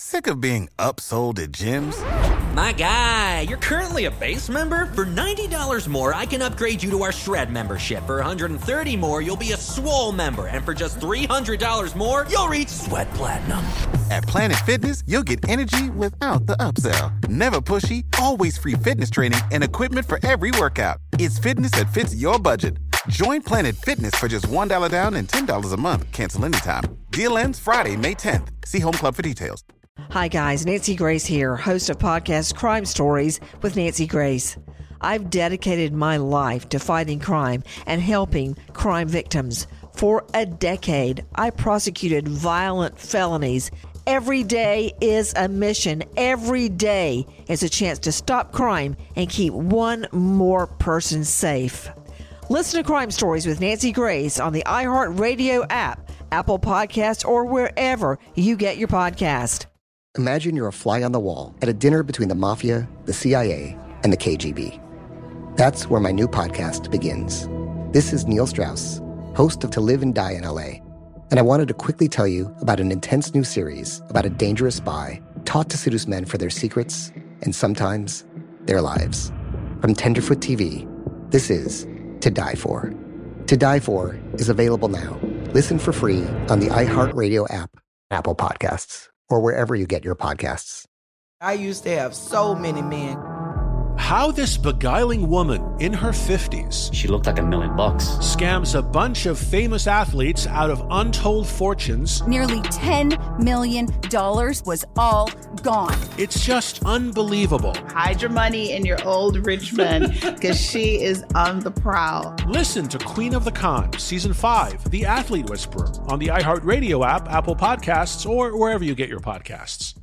Sick of being upsold at gyms? My guy, you're currently a base member? For $90 more, I can upgrade you to our Shred membership. For $130 more, you'll be a Swole member. And for just $300 more, you'll reach Sweat Platinum. At Planet Fitness, you'll get energy without the upsell. Never pushy, always free fitness training and equipment for every workout. It's fitness that fits your budget. Join Planet Fitness for just $1 down and $10 a month. Cancel anytime. Deal ends Friday, May 10th. See Home Club for details. Hi guys, Nancy Grace here, host of podcast Crime Stories with Nancy Grace. I've dedicated my life to fighting crime and helping crime victims. For a decade, I prosecuted violent felonies. Every day is a mission. Every day is a chance to stop crime and keep one more person safe. Listen to Crime Stories with Nancy Grace on the iHeartRadio app, Apple Podcasts, or wherever you get your podcast. Imagine you're a fly on the wall at a dinner between the Mafia, the CIA, and the KGB. That's where my new podcast begins. This is Neil Strauss, host of To Live and Die in LA, and I wanted to quickly tell you about an intense new series about a dangerous spy taught to seduce men for their secrets and sometimes their lives. From Tenderfoot TV, this is To Die For. To Die For is available now. Listen for free on the iHeartRadio app, Apple Podcasts, or wherever you get your podcasts. I used to have so many men. How this beguiling woman in her 50s, she looked like $1 million, scams a bunch of famous athletes out of untold fortunes. Nearly $10 million was all gone. It's just unbelievable. Hide your money in your old rich man, because she is on the prowl. Listen to Queen of the Con, Season 5, The Athlete Whisperer, on the iHeartRadio app, Apple Podcasts, or wherever you get your podcasts.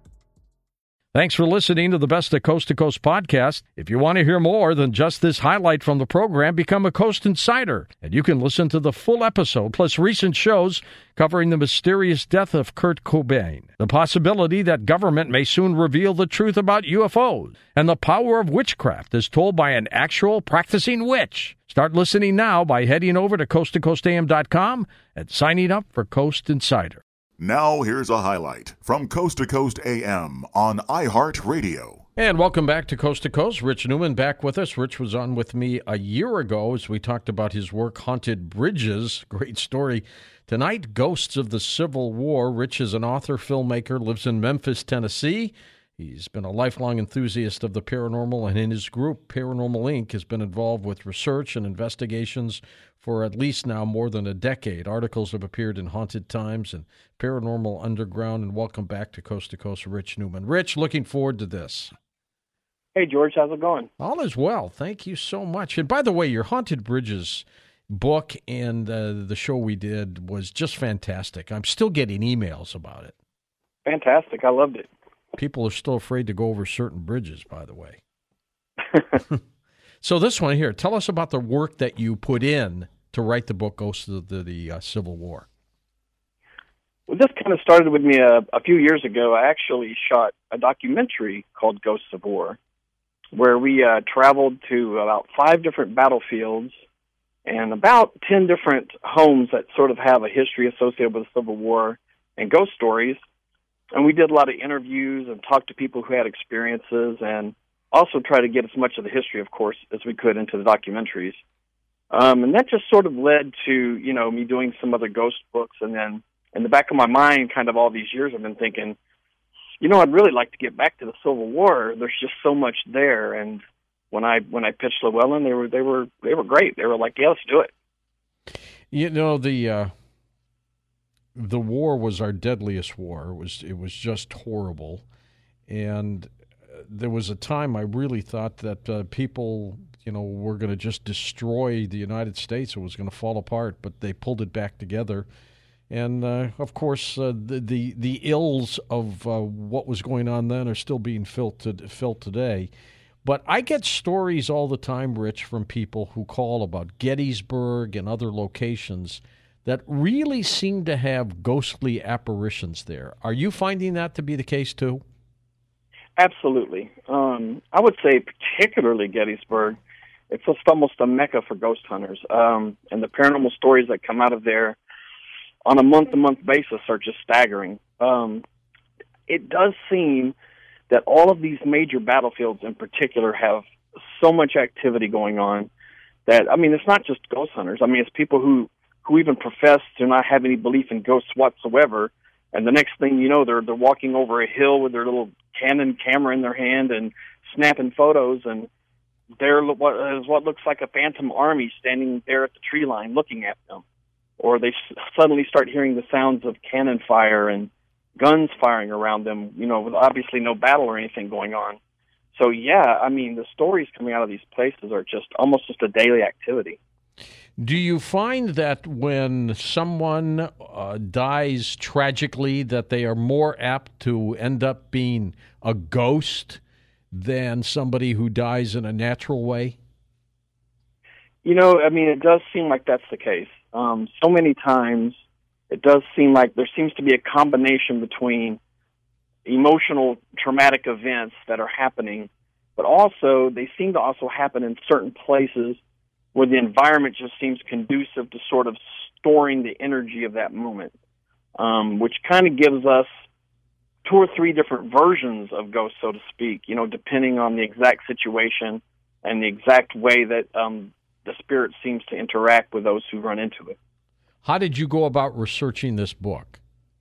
Thanks for listening to the Best of Coast to Coast podcast. If you want to hear more than just this highlight from the program, become a Coast Insider, and you can listen to the full episode, plus recent shows covering the mysterious death of Kurt Cobain, the possibility that government may soon reveal the truth about UFOs, and the power of witchcraft as told by an actual practicing witch. Start listening now by heading over to coasttocoastam.com and signing up for Coast Insider. Now here's a highlight from Coast to Coast AM on iHeartRadio. And welcome back to Coast. Rich Newman back with us. Rich was on with me a year ago as we talked about his work, Haunted Bridges. Great story. Tonight, Ghosts of the Civil War. Rich is an author, filmmaker, lives in Memphis, Tennessee. He's been a lifelong enthusiast of the paranormal, and in his group, Paranormal Inc., has been involved with research and investigations for at least now more than a decade. Articles have appeared in Haunted Times and Paranormal Underground. And welcome back to Coast, Rich Newman. Rich, looking forward to this. Hey, George, how's it going? All is well. Thank you so much. And by the way, your Haunted Bridges book and the show we did was just fantastic. I'm still getting emails about it. Fantastic. I loved it. People are still afraid to go over certain bridges, by the way. So this one here, tell us about the work that you put in to write the book Ghosts of the Civil War. Well, this kind of started with me a few years ago. I actually shot a documentary called Ghosts of War, where we traveled to about 5 different battlefields and about 10 different homes that sort of have a history associated with the Civil War and ghost stories. And we did a lot of interviews and talked to people who had experiences, and also try to get as much of the history, of course, as we could into the documentaries. And that just sort of led to, me doing some other ghost books. And then in the back of my mind, kind of all these years, I've been thinking, I'd really like to get back to the Civil War. There's just so much there. And when I pitched Llewellyn, they were great. They were like, yeah, let's do it. The war was our deadliest war. It was just horrible. And there was a time I really thought that people, were going to just destroy the United States. It was going to fall apart, but they pulled it back together. And, of course, the ills of what was going on then are still being felt today. But I get stories all the time, Rich, from people who call about Gettysburg and other locations that really seem to have ghostly apparitions there. Are you finding that to be the case, too? Absolutely. I would say particularly Gettysburg. It's just almost a mecca for ghost hunters. And the paranormal stories that come out of there on a month-to-month basis are just staggering. it does seem that all of these major battlefields in particular have so much activity going on that, I mean, it's not just ghost hunters. I mean, it's people who even profess to not have any belief in ghosts whatsoever, and the next thing you know, they're walking over a hill with their little Canon camera in their hand and snapping photos, and there is what looks like a phantom army standing there at the tree line looking at them. Or they suddenly start hearing the sounds of cannon fire and guns firing around them, you know, with obviously no battle or anything going on. So, yeah, I mean, the stories coming out of these places are just almost just a daily activity. Do you find that when someone dies tragically that they are more apt to end up being a ghost than somebody who dies in a natural way? You know, I mean, it does seem like that's the case. So many times it does seem like there seems to be a combination between emotional, traumatic events that are happening, but also they seem to also happen in certain places where the environment just seems conducive to sort of storing the energy of that moment, which kind of gives us 2 or 3 different versions of ghosts, so to speak, you know, depending on the exact situation and the exact way that the spirit seems to interact with those who run into it. How did you go about researching this book?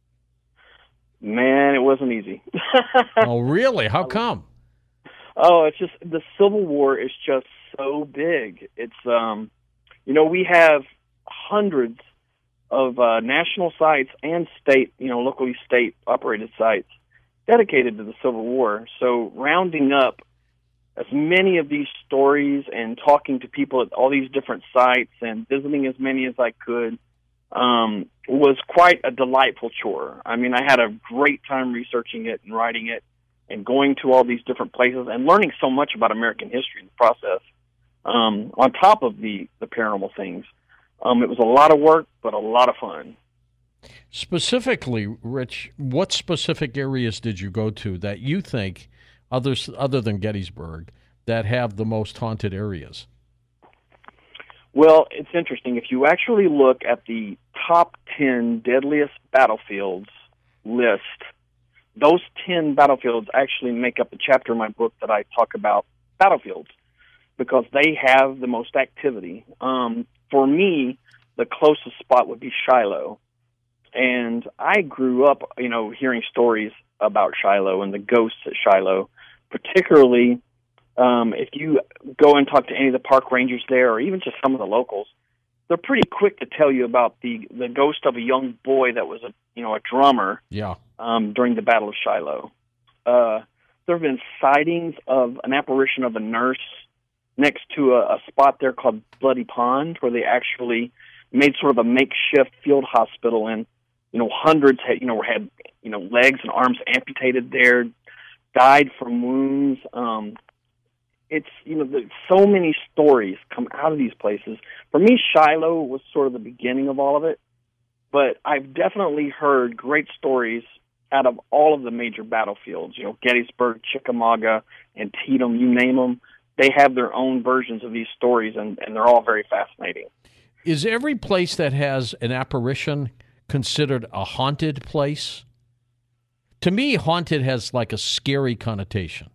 Man, it wasn't easy. Oh, really? How come? Oh, it's just the Civil War is just so big. It's, you know, we have hundreds of national sites and state, you know, locally state-operated sites dedicated to the Civil War. So rounding up as many of these stories and talking to people at all these different sites and visiting as many as I could was quite a delightful chore. I mean, I had a great time researching it and writing it and going to all these different places and learning so much about American history in the process, on top of the paranormal things. It was a lot of work, but a lot of fun. Specifically, Rich, what specific areas did you go to that you think, other than Gettysburg, that have the most haunted areas? Well, it's interesting. If you actually look at the top 10 deadliest battlefields list, those 10 battlefields actually make up the chapter in my book that I talk about battlefields, because they have the most activity. For me, the closest spot would be Shiloh. And I grew up, you know, hearing stories about Shiloh and the ghosts at Shiloh, particularly if you go and talk to any of the park rangers there, or even just some of the locals, they're pretty quick to tell you about the ghost of a young boy that was a drummer. Yeah. During the Battle of Shiloh. There have been sightings of an apparition of a nurse next to a spot there called Bloody Pond, where they actually made sort of a makeshift field hospital, and hundreds had legs and arms amputated there, died from wounds. It's so many stories come out of these places. For me, Shiloh was sort of the beginning of all of it, but I've definitely heard great stories out of all of the major battlefields. Gettysburg, Chickamauga, Antietam, you name them. They have their own versions of these stories, and they're all very fascinating. Is every place that has an apparition considered a haunted place? To me, haunted has like a scary connotation.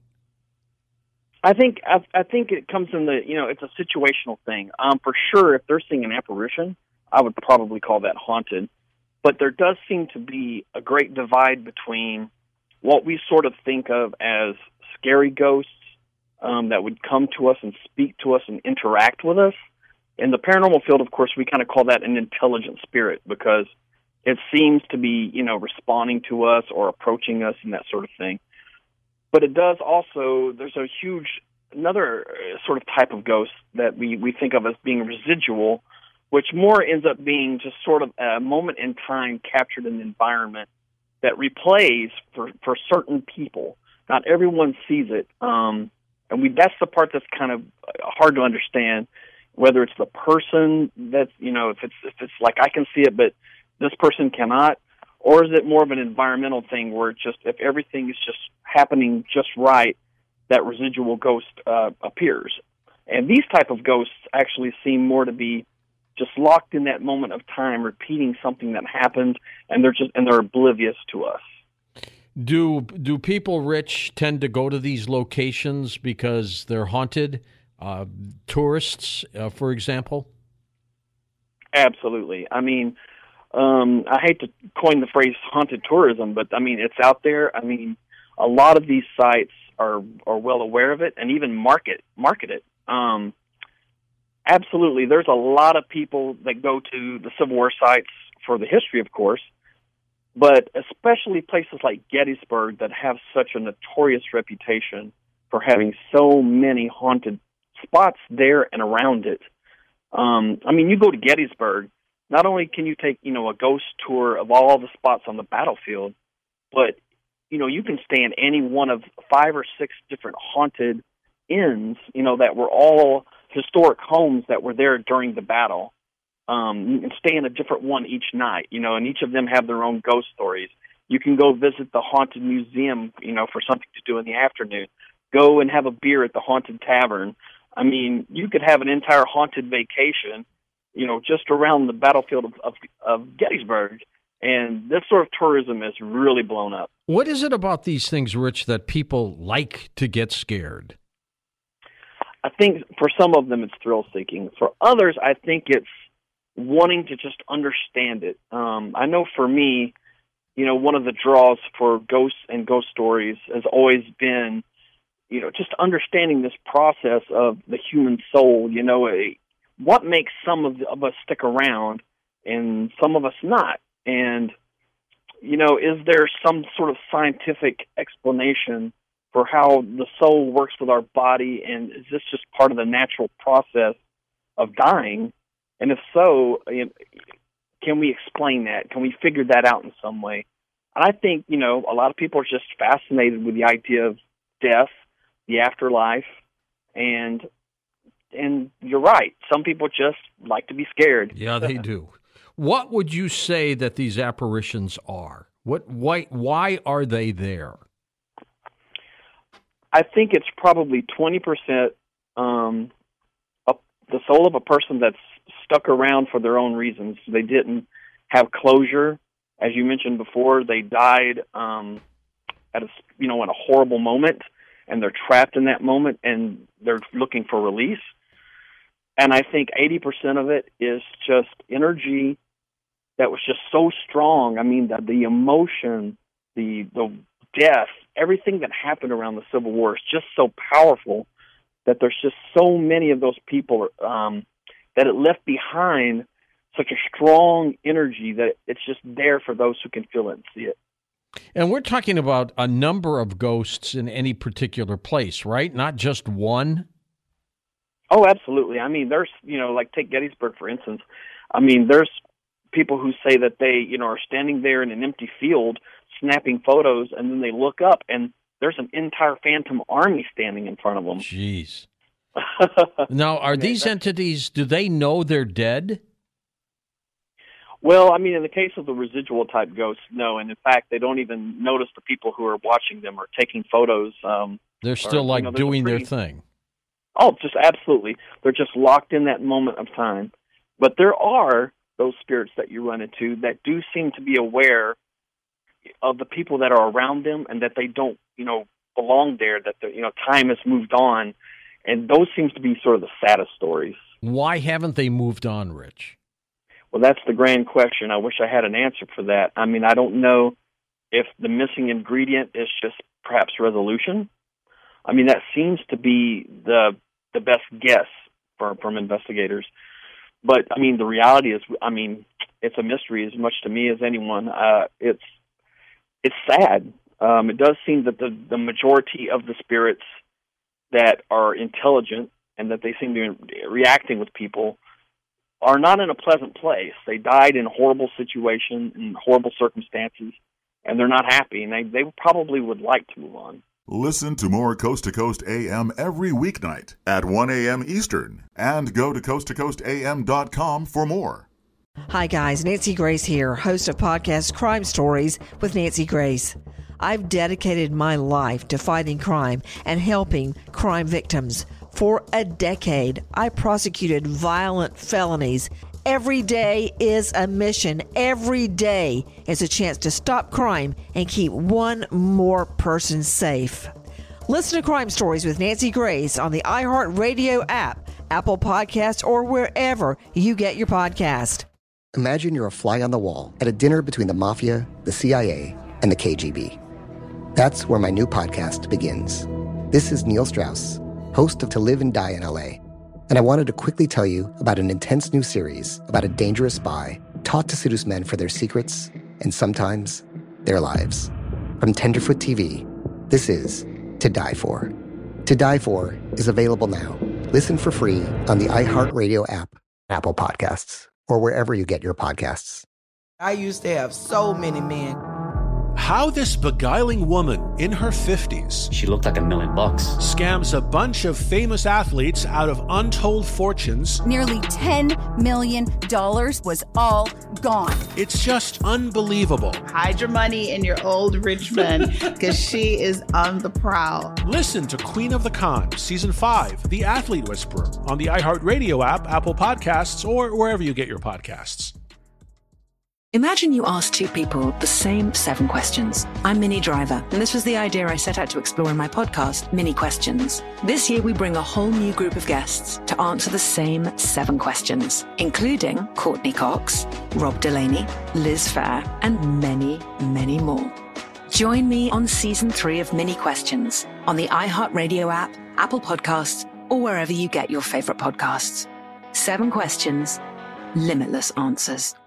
I think it comes in it's a situational thing. For sure, if they're seeing an apparition, I would probably call that haunted. But there does seem to be a great divide between what we sort of think of as scary ghosts that would come to us and speak to us and interact with us. In the paranormal field, of course, we kind of call that an intelligent spirit, because it seems to be, responding to us or approaching us and that sort of thing. But it does also, there's another sort of type of ghost that we think of as being residual, which more ends up being just sort of a moment in time captured in the environment that replays for certain people. Not everyone sees it. And that's the part that's kind of hard to understand, whether it's the person that's, if it's like I can see it, but this person cannot, or is it more of an environmental thing where it's just, if everything is just happening just right, that residual ghost appears. And these type of ghosts actually seem more to be just locked in that moment of time, repeating something that happened, and they're oblivious to us. Do people, Rich, tend to go to these locations because they're haunted? Tourists, for example? Absolutely. I mean, I hate to coin the phrase haunted tourism, but I mean, it's out there. I mean, a lot of these sites are well aware of it and even market it. Absolutely. There's a lot of people that go to the Civil War sites for the history, of course, but especially places like Gettysburg that have such a notorious reputation for having so many haunted spots there and around it. I mean, you go to Gettysburg, not only can you take, a ghost tour of all the spots on the battlefield, but, you can stay in any one of 5 or 6 different haunted inns, that were all historic homes that were there during the battle. You can stay in a different one each night, and each of them have their own ghost stories. You can go visit the Haunted Museum, for something to do in the afternoon. Go and have a beer at the Haunted Tavern. I mean, you could have an entire haunted vacation, just around the battlefield of Gettysburg. And this sort of tourism is really blown up. What is it about these things, Rich, that people like to get scared? I think for some of them it's thrill-seeking. For others, I think it's wanting to just understand it. I know for me, one of the draws for ghosts and ghost stories has always been, just understanding this process of the human soul, what makes some of us stick around and some of us not? And, is there some sort of scientific explanation for how the soul works with our body, and is this just part of the natural process of dying? And if so, can we explain that? Can we figure that out in some way? And I think, a lot of people are just fascinated with the idea of death, the afterlife, and you're right. Some people just like to be scared. Yeah, they do. What would you say that these apparitions are? Why are they there? I think it's probably 20% the soul of a person that's stuck around for their own reasons. They didn't have closure. As you mentioned before, they died at in a horrible moment, and they're trapped in that moment, and they're looking for release. And I think 80% of it is just energy that was just so strong. I mean, the emotion, the death, everything that happened around the Civil War is just so powerful that there's just so many of those people that it left behind such a strong energy that it's just there for those who can feel it and see it. And we're talking about a number of ghosts in any particular place, right? Not just one? Oh, absolutely. I mean, there's, like take Gettysburg, for instance. I mean, there's people who say that they, are standing there in an empty field snapping photos, and then they look up and there's an entire phantom army standing in front of them. Jeez. Now, are these entities, do they know they're dead? Well, I mean, in the case of the residual type ghosts, no. And in fact, they don't even notice the people who are watching them or taking photos. They're still doing their thing. Oh, just absolutely. They're just locked in that moment of time. But there are those spirits that you run into that do seem to be aware of the people that are around them and that they don't, belong there, that time has moved on. And those seems to be sort of the saddest stories. Why haven't they moved on, Rich? Well, that's the grand question. I wish I had an answer for that. I mean, I don't know if the missing ingredient is just perhaps resolution. I mean, that seems to be the best guess from investigators. But, I mean, the reality is, it's a mystery as much to me as anyone. It's sad. It does seem that the majority of the spirits that are intelligent and that they seem to be reacting with people are not in a pleasant place. They died in a horrible situation, in horrible circumstances, and they're not happy, and they probably would like to move on. Listen to more Coast to Coast AM every weeknight at 1 a.m. Eastern, and go to coasttocoastam.com for more. Hi guys, Nancy Grace here, host of podcast Crime Stories with Nancy Grace. I've dedicated my life to fighting crime and helping crime victims. For a decade, I prosecuted violent felonies Every day is a mission. Every day is a chance to stop crime and keep one more person safe. Listen to Crime Stories with Nancy Grace on the iHeartRadio app, Apple Podcasts, or wherever you get your podcast. Imagine you're a fly on the wall at a dinner between the mafia, the CIA, and the KGB. That's where my new podcast begins. This is Neil Strauss, host of To Live and Die in LA. And I wanted to quickly tell you about an intense new series about a dangerous spy taught to seduce men for their secrets and sometimes their lives. From Tenderfoot TV, this is To Die For. To Die For is available now. Listen for free on the iHeartRadio app, Apple Podcasts, or wherever you get your podcasts. I used to have so many men. How this beguiling woman in her 50s, she looked like $1 million, scams a bunch of famous athletes out of untold fortunes. Nearly $10 million was all gone. It's just unbelievable. Hide your money in your old rich men, because she is on the prowl. Listen to Queen of the Con, Season 5, The Athlete Whisperer, on the iHeartRadio app, Apple Podcasts, or wherever you get your podcasts. Imagine you ask two people the same 7 questions. I'm Minnie Driver, and this was the idea I set out to explore in my podcast, Minnie Questions. This year, we bring a whole new group of guests to answer the same 7 questions, including Courtney Cox, Rob Delaney, Liz Phair, and many, many more. Join me on Season 3 of Minnie Questions on the iHeartRadio app, Apple Podcasts, or wherever you get your favorite podcasts. 7 questions, limitless answers.